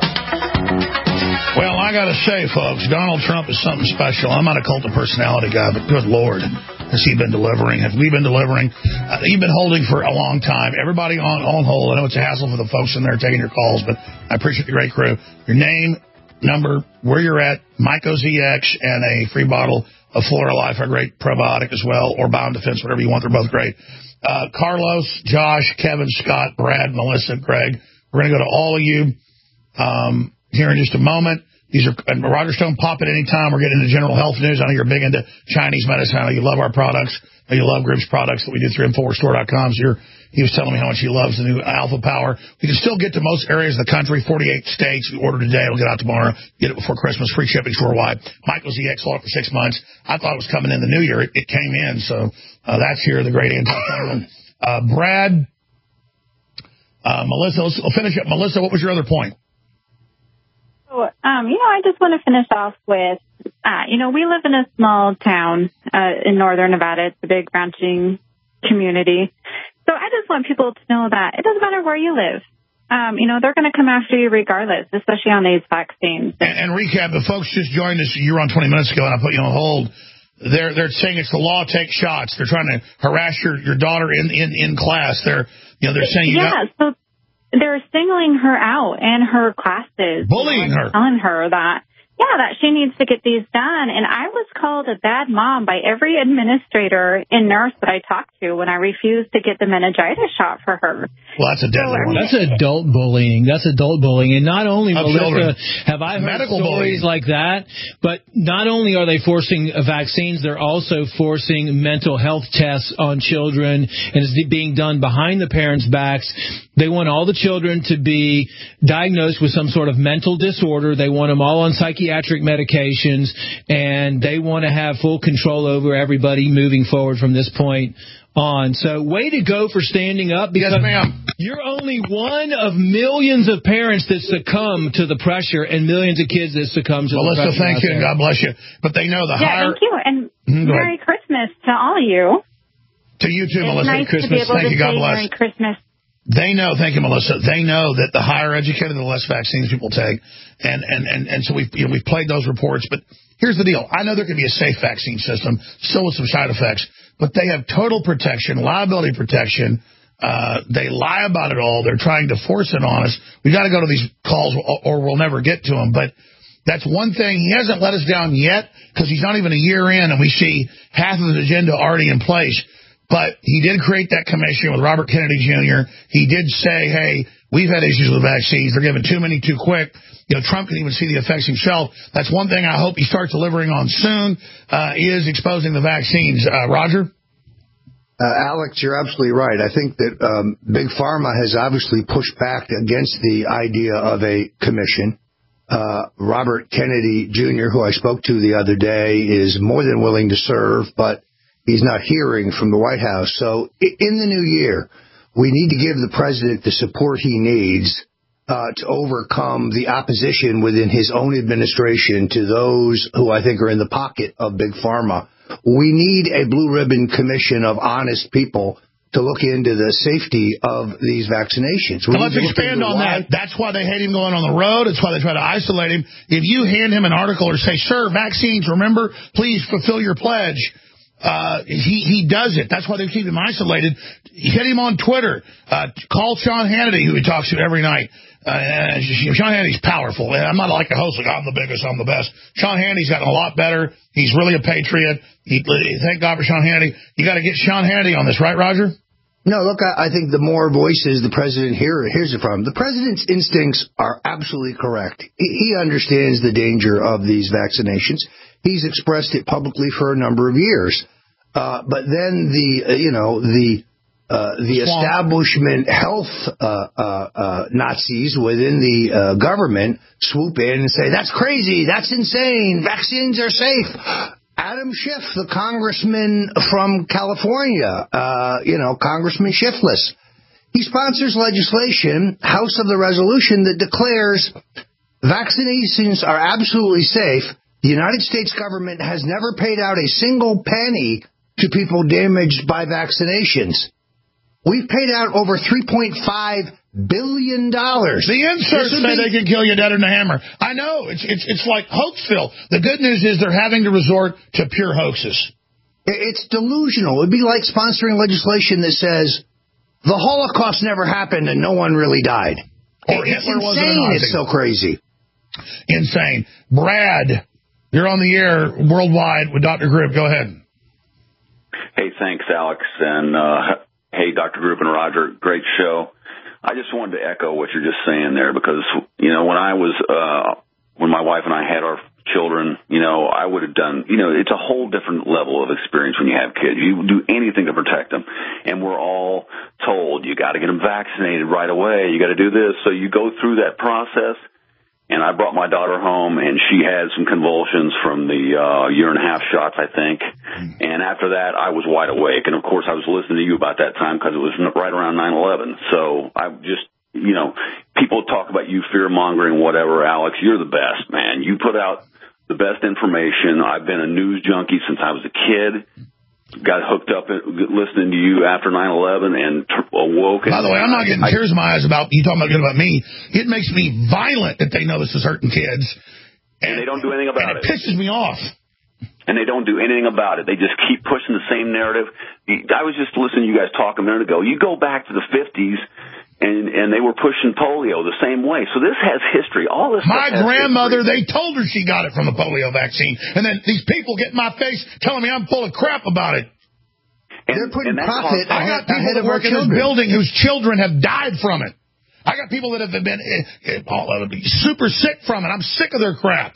Well, I got to say, folks, Donald Trump is something special. I'm not a cult of personality guy, but good Lord, has he been delivering? Have we been delivering? You've been holding for a long time. Everybody on hold. I know it's a hassle for the folks in there taking your calls, but I appreciate the great crew. Your name, number, where you're at, MycoZX, and a free bottle of Flora Life, a great probiotic as well, or Biodefense, whatever you want. They're both great. Carlos, Josh, Kevin, Scott, Brad, Melissa, Greg. We're going to go to all of you here in just a moment. These are Roger Stone, pop at any time. We're getting into general health news. I know you're big into Chinese medicine. I know you love our products. I know you love Group's products that we do through InfoWarsStore.com. So he was telling me how much he loves the new Alpha Power. We can still get to most areas of the country, 48 states. We order today. It'll get out tomorrow. Get it before Christmas. Free shipping store-wide. MycoZX sold it for 6 months. I thought it was coming in the new year. It came in. So that's here, the great anti-fungal. Brad, Melissa, we'll finish up. Melissa, what was your other point? I just want to finish off with, we live in a small town in northern Nevada. It's a big ranching community. So I just want people to know that it doesn't matter where you live. They're going to come after you regardless, especially on these vaccines. And recap, the folks just joined us. You were on 20 minutes ago, and I put you on hold. They're saying it's the law, take shots. They're trying to harass your daughter in class. They're saying so they're singling her out in her classes, bullying her, telling her that she needs to get these done. And I was called a bad mom by every administrator and nurse that I talked to when I refused to get the meningitis shot for her. Well, that's a deadly one. That's adult bullying. And not only, Melissa, children. have I heard Medical stories bullying like that, but not only are they forcing vaccines, they're also forcing mental health tests on children, and it's being done behind the parents' backs. They want all the children to be diagnosed with some sort of mental disorder. They want them all on psychiatric medications, and they want to have full control over everybody moving forward from this point on. So way to go for standing up, because you're only one of millions of parents that succumb to the pressure and millions of kids that succumb to the pressure. Melissa, thank you, and God bless you. But they know the higher... Thank you, and Merry Christmas to all of you. To you too, Melissa. Nice Christmas. To be able Thank to you, God say bless. Merry Christmas. They know, thank you, Melissa. They know that the higher educated, the less vaccines people take, and so we've played those reports. But here's the deal: I know there can be a safe vaccine system, still with some side effects, but they have total protection, liability protection. They lie about it all. They're trying to force it on us. We got to go to these calls, or we'll never get to them. But that's one thing. He hasn't let us down yet, because he's not even a year in, and we see half of his agenda already in place. But he did create that commission with Robert Kennedy Jr. He did say, hey, we've had issues with vaccines. They're giving too many too quick. Trump can even see the effects himself. That's one thing I hope he starts delivering on soon, is exposing the vaccines. Roger? Alex, you're absolutely right. I think that Big Pharma has obviously pushed back against the idea of a commission. Robert Kennedy Jr., who I spoke to the other day, is more than willing to serve, but he's not hearing from the White House. So in the new year, we need to give the president the support he needs to overcome the opposition within his own administration to those who I think are in the pocket of Big Pharma. We need a blue ribbon commission of honest people to look into the safety of these vaccinations. Let's expand on that. That's why they hate him going on the road. It's why they try to isolate him. If you hand him an article or say, sir, vaccines, remember, please fulfill your pledge, he does it. That's why they keep him isolated. Hit him on Twitter. Call Sean Hannity, who he talks to every night. Sean Hannity's powerful. I'm not like a host like, I'm the biggest, I'm the best. Sean Hannity's gotten a lot better. He's really a patriot. Thank God for Sean Hannity. You got to get Sean Hannity on this, right, Roger? No, look, I think the more voices the president hears it from, the president's instincts are absolutely correct. He understands the danger of these vaccinations. He's expressed it publicly for a number of years. But then the establishment health Nazis within the government swoop in and say, that's crazy, that's insane, vaccines are safe. Adam Schiff, the congressman from California, Congressman Schiffless, he sponsors legislation, House of the Resolution, that declares vaccinations are absolutely safe. The United States government has never paid out a single penny to people damaged by vaccinations. We've paid out over $3.5 billion. The inserts say they can kill you dead in the hammer. I know. It's like hoaxville. The good news is they're having to resort to pure hoaxes. It's delusional. It'd be like sponsoring legislation that says the Holocaust never happened and no one really died. Or it's Hitler wasn't a insane. Nazi. It's so crazy. Insane. Brad, you're on the air worldwide with Dr. Group. Go ahead. Hey, thanks, Alex. And hey, Dr. Group and Roger, great show. I just wanted to echo what you're just saying there because, when my wife and I had our children, I would have done, it's a whole different level of experience when you have kids. You do anything to protect them. And we're all told you got to get them vaccinated right away. You got to do this. So you go through that process. And I brought my daughter home, and she had some convulsions from the year-and-a-half shots, I think. And after that, I was wide awake. And, of course, I was listening to you about that time because it was right around 9/11. So I just, people talk about you fear-mongering, whatever. Alex, you're the best, man. You put out the best information. I've been a news junkie since I was a kid. Got hooked up listening to you after 9/11 and awoke. By the way, I'm not getting tears in my eyes about you talking about me. It makes me violent that they know this is hurting kids. And they don't do anything about it. It pisses me off. And they don't do anything about it. They just keep pushing the same narrative. I was just listening to you guys talk a minute ago. You go back to the 50s, and they were pushing polio the same way. So this has history. All this. My grandmother, they told her she got it from the polio vaccine. And then these people get in my face telling me I'm full of crap about it. They're putting profit I got people that work in this building whose children have died from it. I got people that have been super sick from it. I'm sick of their crap.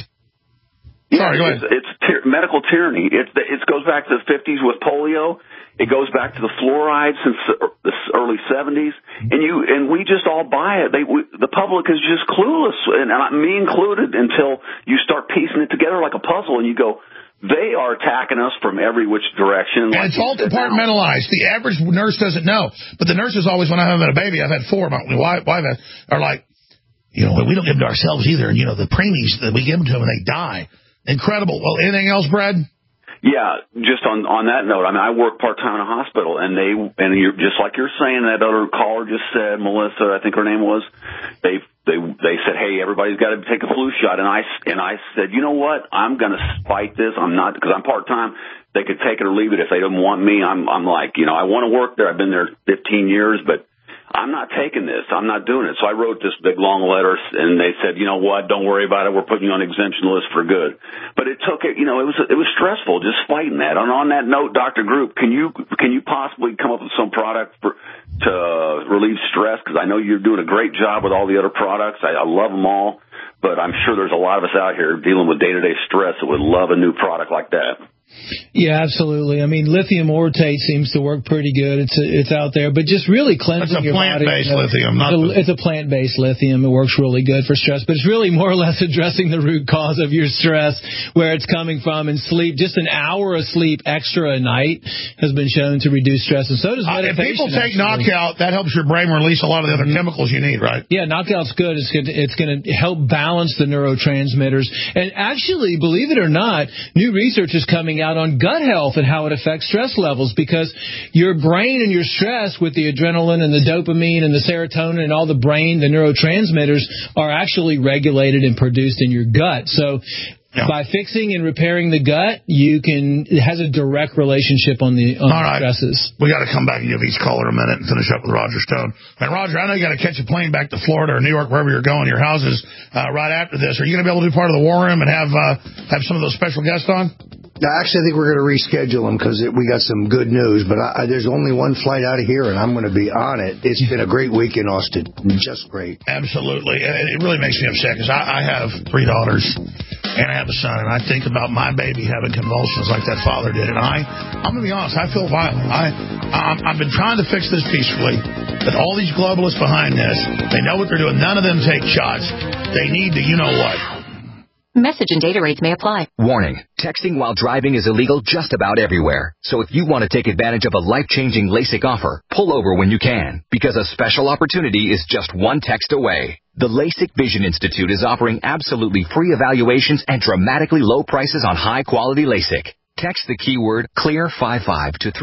Sorry, go ahead. It's medical tyranny. It goes back to the 50s with polio. It goes back to the fluoride since the early 70s, and we just all buy it. The public is just clueless, and me included, until you start piecing it together like a puzzle, and you go, they are attacking us from every which direction. And it's all compartmentalized. The average nurse doesn't know, but the nurses always, when I have had a baby, I've had 4. My wife are like, we don't give them to ourselves either, and the preemies that we give them to them, and they die. Incredible. Well, anything else, Brad? Yeah, just on that note, I work part-time in a hospital, and you're just like you're saying, that other caller just said, Melissa, I think her name was, they said, hey, everybody's got to take a flu shot, and I said, you know what, I'm going to fight this. I'm not, because I'm part-time. They could take it or leave it. If they don't want me, I'm like, I want to work there. I've been there 15 years, but I'm not taking this. I'm not doing it. So I wrote this big long letter, and they said, you know what, don't worry about it. We're putting you on exemption list for good. But it took it. It was stressful just fighting that. And on that note, Dr. Group, can you possibly come up with some product to relieve stress? Because I know you're doing a great job with all the other products. I love them all, but I'm sure there's a lot of us out here dealing with day-to-day stress that would love a new product like that. Yeah, absolutely. Lithium orotate seems to work pretty good. It's out there, but just really cleansing your body. It's a plant-based lithium. It's a plant-based lithium. It works really good for stress, but it's really more or less addressing the root cause of your stress, where it's coming from. And sleep, just an hour of sleep extra a night has been shown to reduce stress, and so does meditation. If people take knockout, that helps your brain release a lot of the other chemicals you need, right? Yeah, knockout's good. It's going to help balance the neurotransmitters. And actually, believe it or not, new research is coming out on gut health and how it affects stress levels, because your brain and your stress with the adrenaline and the dopamine and the serotonin and all the neurotransmitters are actually regulated and produced in your gut. So by fixing and repairing the gut, it has a direct relationship on the stresses. We got to come back and give each caller a minute and finish up with Roger Stone. And Roger, I know you got to catch a plane back to Florida or New York, wherever you're going. Your house is right after this. Are you going to be able to do part of the War Room and have some of those special guests on? Actually, I think we're going to reschedule them because we got some good news, but there's only one flight out of here, and I'm going to be on it. It's been a great week in Austin. Just great. Absolutely. And it really makes me upset because I have 3 daughters, and I have a son, and I think about my baby having convulsions like that father did. And I'm going to be honest, I feel violent. I've been trying to fix this peacefully, but all these globalists behind this, they know what they're doing. None of them take shots. They need to, what. Message and data rates may apply. Warning. Texting while driving is illegal just about everywhere. So if you want to take advantage of a life-changing LASIK offer, pull over when you can, because a special opportunity is just one text away. The LASIK Vision Institute is offering absolutely free evaluations and dramatically low prices on high-quality LASIK. Text the keyword CLEAR55 to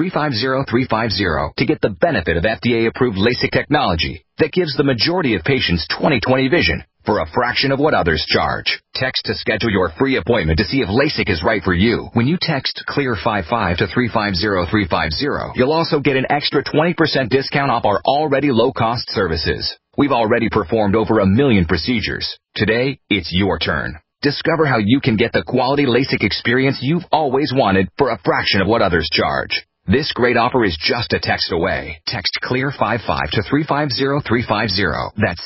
350350 to get the benefit of FDA-approved LASIK technology that gives the majority of patients 20/20 vision for a fraction of what others charge. Text to schedule your free appointment to see if LASIK is right for you. When you text CLEAR55 to 350350, you'll also get an extra 20% discount off our already low-cost services. We've already performed over 1 million procedures. Today, it's your turn. Discover how you can get the quality LASIK experience you've always wanted for a fraction of what others charge. This great offer is just a text away. Text CLEAR55 to 350350. That's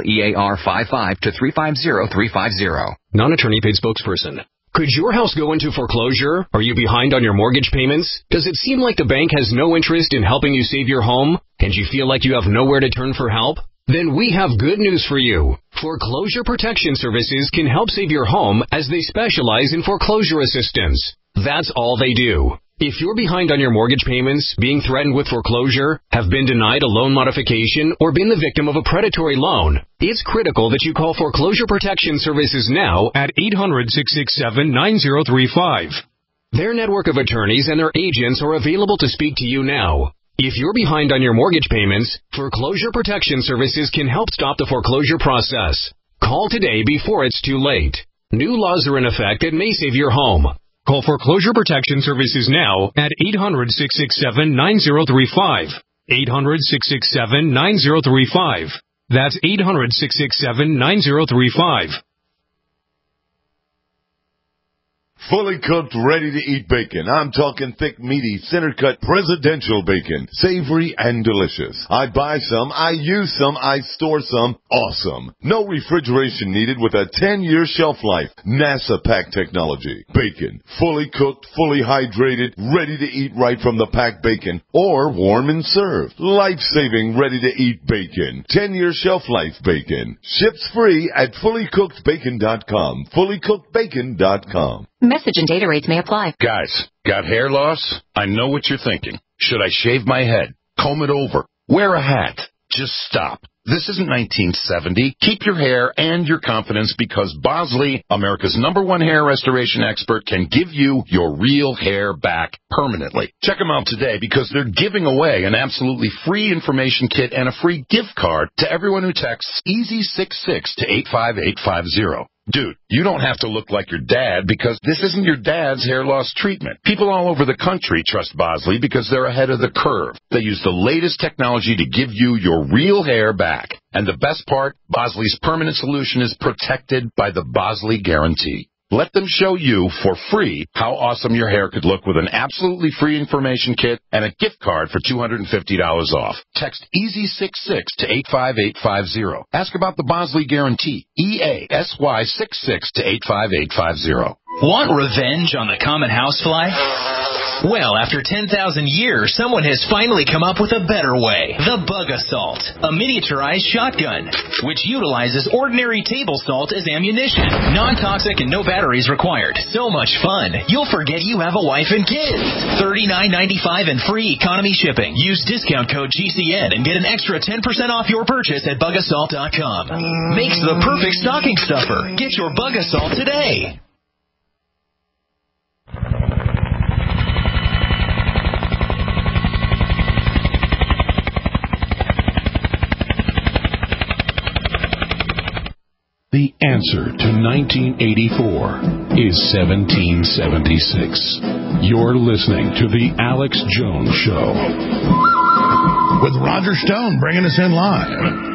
CLEAR55 to 350350. Non-attorney paid spokesperson. Could your house go into foreclosure? Are you behind on your mortgage payments? Does it seem like the bank has no interest in helping you save your home? And you feel like you have nowhere to turn for help? Then we have good news for you. Foreclosure Protection Services can help save your home as they specialize in foreclosure assistance. That's all they do. If you're behind on your mortgage payments, being threatened with foreclosure, have been denied a loan modification, or been the victim of a predatory loan, it's critical that you call Foreclosure Protection Services now at 800-667-9035. Their network of attorneys and their agents are available to speak to you now. If you're behind on your mortgage payments, Foreclosure Protection Services can help stop the foreclosure process. Call today before it's too late. New laws are in effect that may save your home. Call Foreclosure Protection Services now at 800-667-9035. 800-667-9035. That's 800-667-9035. Fully cooked, ready-to-eat bacon. I'm talking thick, meaty, center-cut presidential bacon. Savory and delicious. I buy some, I use some, I store some. Awesome. No refrigeration needed with a 10-year shelf life. NASA pack technology. Bacon. Fully cooked, fully hydrated, ready to eat right from the packed bacon. Or warm and served. Life-saving, ready-to-eat bacon. 10-year shelf life bacon. Ships free at fullycookedbacon.com. Fullycookedbacon.com. Message and data rates may apply. Guys, got hair loss? I know what you're thinking. Should I shave my head? Comb it over? Wear a hat? Just stop. This isn't 1970. Keep your hair and your confidence because Bosley, America's #1 hair restoration expert, can give you your real hair back permanently. Check them out today because they're giving away an absolutely free information kit and a free gift card to everyone who texts EASY66 to 85850. Dude, you don't have to look like your dad because this isn't your dad's hair loss treatment. People all over the country trust Bosley because they're ahead of the curve. They use the latest technology to give you your real hair back. And the best part, Bosley's permanent solution is protected by the Bosley Guarantee. Let them show you for free how awesome your hair could look with an absolutely free information kit and a gift card for $250 off. Text EASY66 to 85850. Ask about the Bosley Guarantee. EASY66 to 85850. Want revenge on the common housefly? Well, after 10,000 years, someone has finally come up with a better way. The Bug Assault, a miniaturized shotgun, which utilizes ordinary table salt as ammunition. Non-toxic and no batteries required. So much fun, you'll forget you have a wife and kids. $39.95 and free economy shipping. Use discount code GCN and get an extra 10% off your purchase at bugassault.com. Makes the perfect stocking stuffer. Get your Bug Assault today. The answer to 1984 is 1776. You're listening to The Alex Jones Show. With Roger Stone bringing us in live.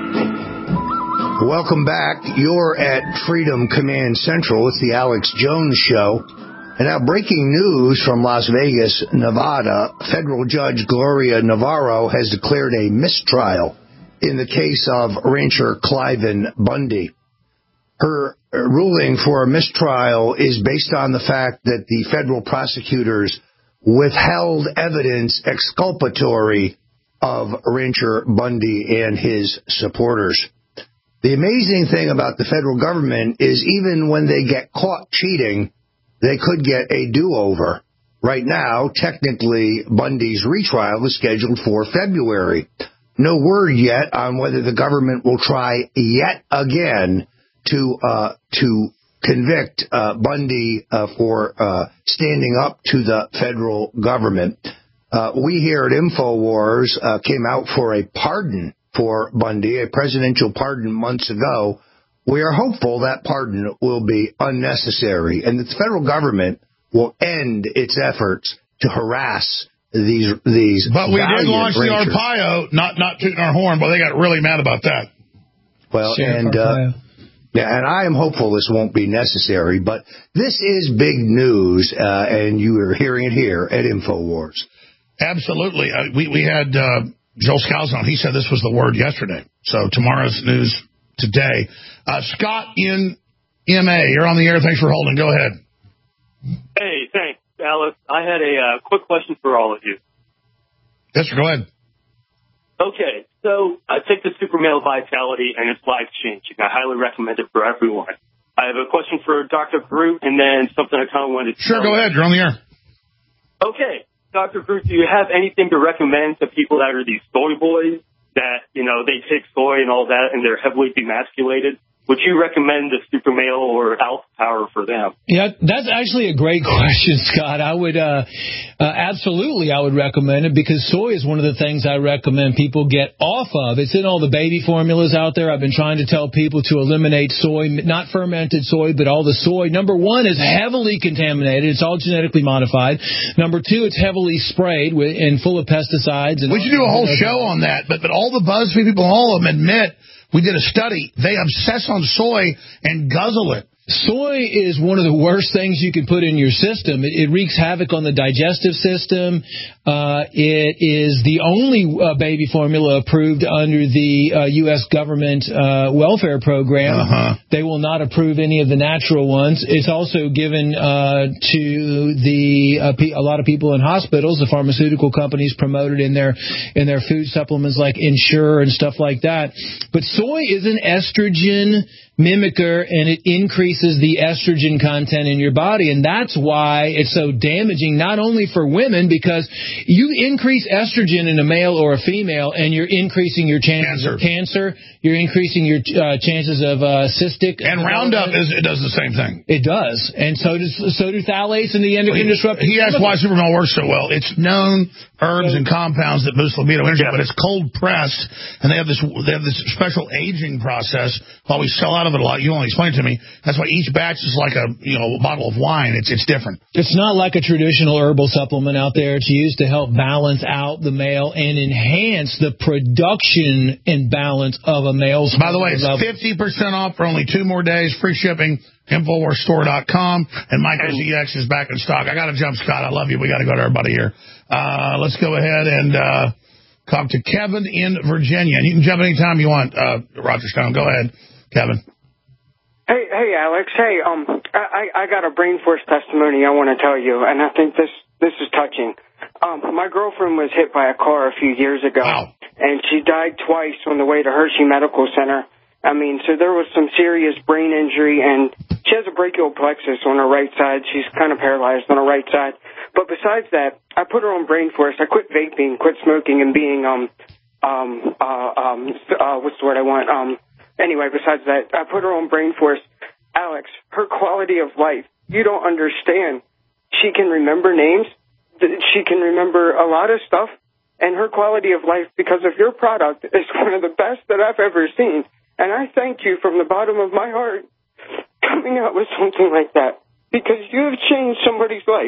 Welcome back. You're at Freedom Command Central. It's the Alex Jones Show. And now breaking news from Las Vegas, Nevada. Federal Judge Gloria Navarro has declared a mistrial in the case of rancher Cliven Bundy. Her ruling for a mistrial is based on the fact that the federal prosecutors withheld evidence exculpatory of rancher Bundy and his supporters. The amazing thing about the federal government is even when they get caught cheating, they could get a do-over. Right now, technically, Bundy's retrial is scheduled for February. No word yet on whether the government will try yet again to convict Bundy for standing up to the federal government. We here at InfoWars came out for a pardon for Bundy, a presidential pardon months ago. We are hopeful that pardon will be unnecessary and that the federal government will end its efforts to harass these. But we did launch the ranchers. Arpaio, not tooting our horn, but they got really mad about that. Well, yeah, and I am hopeful this won't be necessary, but this is big news, and you are hearing it here at InfoWars. Absolutely. We had Joel Scalzo on. He said this was the word yesterday. So tomorrow's news today. Scott in MA, you're on the air. Thanks for holding. Go ahead. Hey, thanks, Alice. I had a quick question for all of you. Yes, sir. Go ahead. Okay, so I take the Super Male Vitality and it's life-changing. I highly recommend it for everyone. I have a question for Dr. Groot and then something I kind of wanted to Sure, go ahead. You're on the air. Okay, Dr. Group, do you have anything to recommend to people that are these soy boys that, they take soy and all that and they're heavily demasculated? Would you recommend the Super Male or Alpha Power for them? Yeah, that's actually a great question, Scott. I would absolutely recommend it because soy is one of the things I recommend people get off of. It's in all the baby formulas out there. I've been trying to tell people to eliminate soy, not fermented soy, but all the soy. Number one, is heavily contaminated. It's all genetically modified. Number two, it's heavily sprayed and full of pesticides. And we should do a whole show on that, but all the BuzzFeed people, all of them admit. We did a study. They obsess on soy and guzzle it. Soy is one of the worst things you can put in your system. It wreaks havoc on the digestive system. It is the only baby formula approved under the U.S. government welfare program. They will not approve any of the natural ones. It's also given to a lot of people in hospitals. The pharmaceutical companies promote it in their food supplements like Ensure and stuff like that. But soy is an estrogen mimicker, and it increases the estrogen content in your body, and that's why it's so damaging, not only for women, because you increase estrogen in a male or a female, and you're increasing your chances of cancer, you're increasing your chances of cystic. And Roundup, it does the same thing. It does, and so do phthalates and the endocrine disruptors. He asked why Supermale works so well. It's known herbs and compounds that boost libido energy, but it's cold pressed, and they have this special aging process. While we sell out of it a lot, you only explained it to me. That's why each batch is like a bottle of wine. It's different. It's not like a traditional herbal supplement out there. It's used to help balance out the male and enhance the production and balance of a male's. By the way, it's 50% off for only 2 more days. Free shipping. InfoWarsStore.com, and Micro ZX is back in stock. I got to jump, Scott. I love you. We got to go to everybody here. Let's go ahead and talk to Kevin in Virginia. And you can jump anytime you want, Roger Stone. Go ahead, Kevin. Hey, Alex. Hey, I got a brain force testimony I want to tell you, and I think this is touching. My girlfriend was hit by a car a few years ago, and she died twice on the way to Hershey Medical Center. I mean, so there was some serious brain injury, and she has a brachial plexus on her right side. She's kind of paralyzed on her right side. But besides that, I put her on brain force. I quit vaping, quit smoking, and being what's the word I want? Anyway, besides that, I put her on brain force. Alex, her quality of life, you don't understand. She can remember names. She can remember a lot of stuff. And her quality of life, because of your product, is one of the best that I've ever seen. And I thank you from the bottom of my heart coming out with something like that, because you have changed somebody's life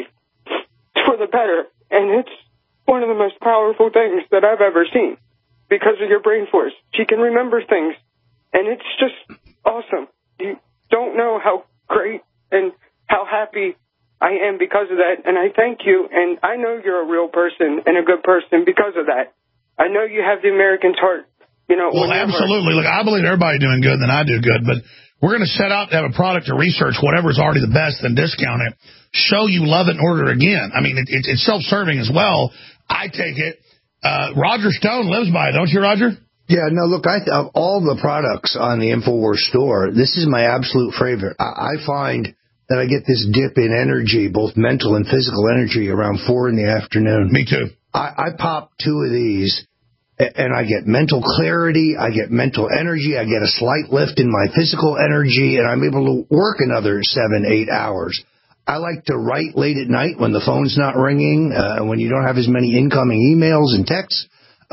for the better. And it's one of the most powerful things that I've ever seen because of your brain force. She can remember things, and it's just awesome. You don't know how great and how happy I am because of that, and I thank you, and I know you're a real person and a good person because of that. I know you have the American's heart. Well, absolutely. Look, I believe everybody doing good, then I do good, but we're going to set out to have a product to research whatever's already the best, then discount it, show you love it and order again. I mean, it's self-serving as well. I take it. Roger Stone lives by it, don't you, Roger? Yeah, no, look, of all the products on the InfoWars store, this is my absolute favorite. I find that I get this dip in energy, both mental and physical energy, around 4 in the afternoon. Me too. I pop 2 of these, and I get mental clarity, I get mental energy, I get a slight lift in my physical energy, and I'm able to work another 7-8 hours. I like to write late at night when the phone's not ringing, when you don't have as many incoming emails and texts.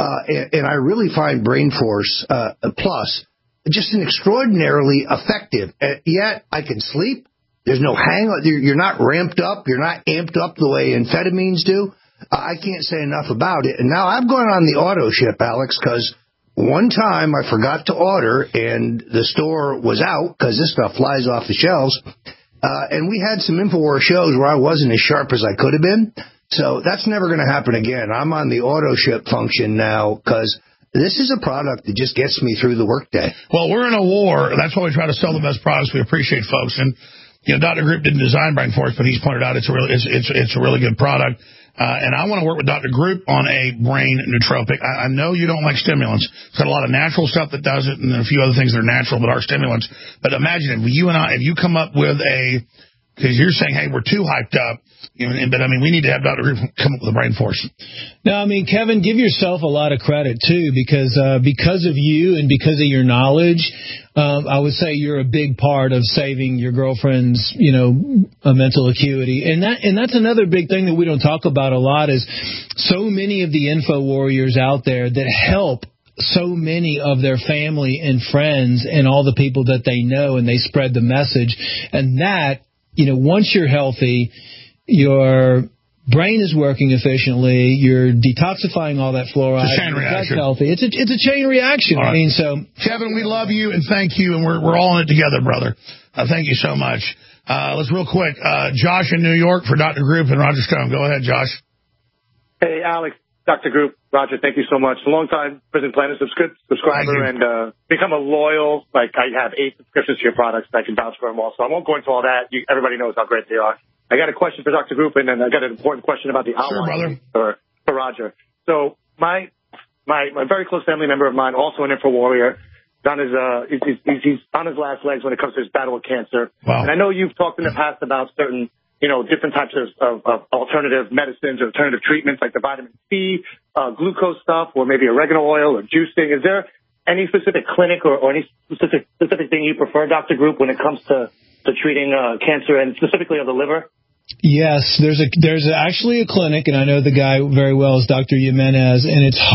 And I really find Brain Force Plus just an extraordinarily effective. Yet I can sleep. There's no hang. You're not ramped up. You're not amped up the way amphetamines do. I can't say enough about it. And now I've gone on the auto ship, Alex, because one time I forgot to order and the store was out because this stuff flies off the shelves. And we had some InfoWars shows where I wasn't as sharp as I could have been. So that's never going to happen again. I'm on the auto ship function now because this is a product that just gets me through the workday. Well, we're in a war. That's why we try to sell the best products. We appreciate folks. And, Dr. Group didn't design Brain Force, but he's pointed out it's a really good product. And I want to work with Dr. Group on a brain nootropic. I know you don't like stimulants. It's got a lot of natural stuff that does it and then a few other things that are natural but are stimulants. But imagine if you come up with because you're saying, hey, we're too hyped up. But, I mean, we need to have Dr. Group come up with a brain force. No, I mean, Kevin, give yourself a lot of credit, too, because of you and because of your knowledge, I would say you're a big part of saving your girlfriend's, mental acuity. And that's another big thing that we don't talk about a lot is so many of the info warriors out there that help so many of their family and friends and all the people that they know, and they spread the message. And that, once you're healthy, your brain is working efficiently, you're detoxifying all that fluoride, it's a chain reaction. Healthy. It's a chain reaction. Right. I mean, so Kevin, we love you and thank you, and we're all in it together, brother. Thank you so much. Let's real quick, Josh in New York for Dr. Group and Roger Stone. Go ahead, Josh. Hey, Alex, Dr. Group, Roger, thank you so much. A long-time Prison Planet subscriber and become a loyal, I have 8 subscriptions to your products. I can vouch for them all, so I won't go into all that. Everybody knows how great they are. I got a question for Dr. Group, and then I got an important question about the outline for Roger. So my very close family member of mine, also an info warrior, he's on his last legs when it comes to his battle with cancer. Wow. And I know you've talked in the past about certain different types of alternative medicines or alternative treatments like the vitamin C, glucose stuff, or maybe oregano oil or juicing. Is there any specific clinic or any specific thing you prefer, Dr. Group, when it comes to treating cancer and specifically of the liver? Yes, there's actually a clinic, and I know the guy very well is Dr. Jimenez, and it's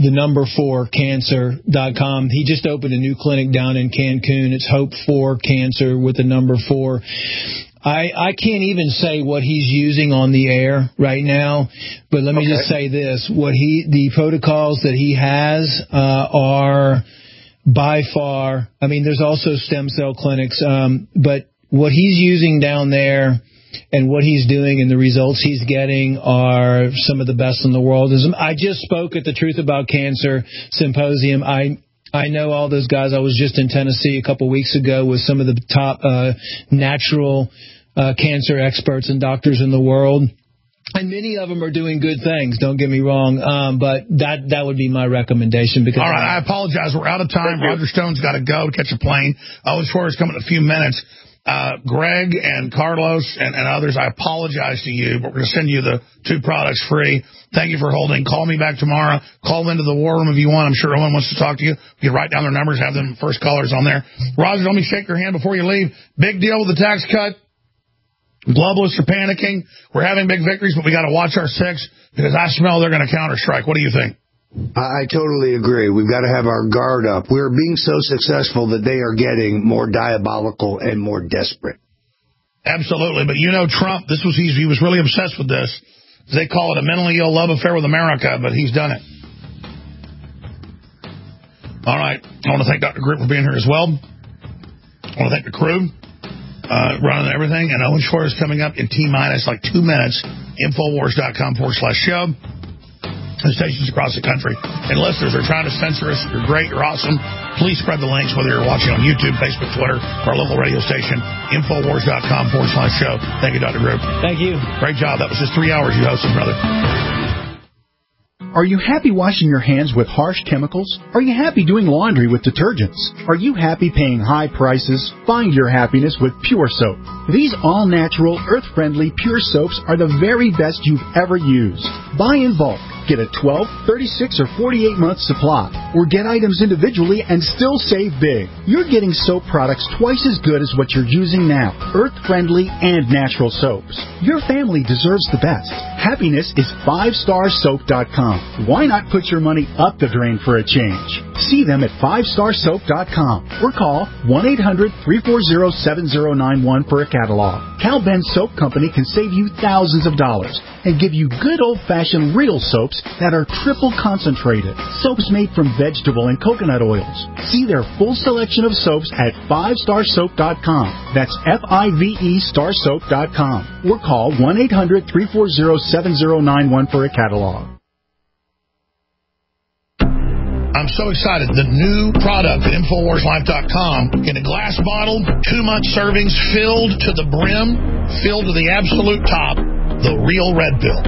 hope4cancer.com. He just opened a new clinic down in Cancun. It's Hope4Cancer with the number 4. I can't even say what he's using on the air right now, but let me just say this. The protocols that he has are by far, I mean, there's also stem cell clinics, but what he's using down there and what he's doing and the results he's getting are some of the best in the world. I just spoke at the Truth About Cancer Symposium. I know all those guys. I was just in Tennessee a couple weeks ago with some of the top natural cancer experts and doctors in the world. And many of them are doing good things, don't get me wrong, but that would be my recommendation. Because all right, I apologize. We're out of time. Roger Stone's got to go to catch a plane. Owen Schwartz coming in a few minutes. Greg and Carlos and others, I apologize to you, but we're going to send you the 2 products free. Thank you for holding. Call me back tomorrow. Call into the war room if you want. I'm sure Owen wants to talk to you. You can write down their numbers, have them first callers on there. Roger, let me shake your hand before you leave. Big deal with the tax cut. Globalists are panicking. We're having big victories, but we got to watch our 6 because I smell they're going to counter-strike. What do you think? I totally agree. We've got to have our guard up. We're being so successful that they are getting more diabolical and more desperate. Absolutely. But Trump, he was really obsessed with this. They call it a mentally ill love affair with America, but he's done it. All right. I want to thank Dr. Group for being here as well. I want to thank the crew. Running everything, and Owen Schwartz coming up in T-minus 2 minutes. Infowars.com/show. And stations across the country. And listeners are trying to censor us. You're great. You're awesome. Please spread the links, whether you're watching on YouTube, Facebook, Twitter, or our local radio station. Infowars.com/show. Thank you, Dr. Group. Thank you. Great job. That was just 3 hours you hosted, brother. Are you happy washing your hands with harsh chemicals? Are you happy doing laundry with detergents? Are you happy paying high prices? Find your happiness with Pure Soap. These all-natural, earth-friendly Pure Soaps are the very best you've ever used. Buy in bulk. Get a 12, 36, or 48-month supply. Or get items individually and still save big. You're getting soap products twice as good as what you're using now. Earth-friendly and natural soaps. Your family deserves the best. Happiness is 5starsoap.com. Why not put your money up the drain for a change? See them at 5starsoap.com or call 1-800-340-7091 for a catalog. Cal Ben Soap Company can save you thousands of dollars and give you good old-fashioned real soaps that are triple concentrated. Soaps made from vegetable and coconut oils. See their full selection of soaps at 5starsoap.com. That's F-I-V-E starsoap.com. Or call 1-800-340-7091 for a catalog. I'm so excited. The new product at InfoWarsLife.com in a glass bottle, 2-month servings, filled to the brim, filled to the absolute top, the Real Red Pill.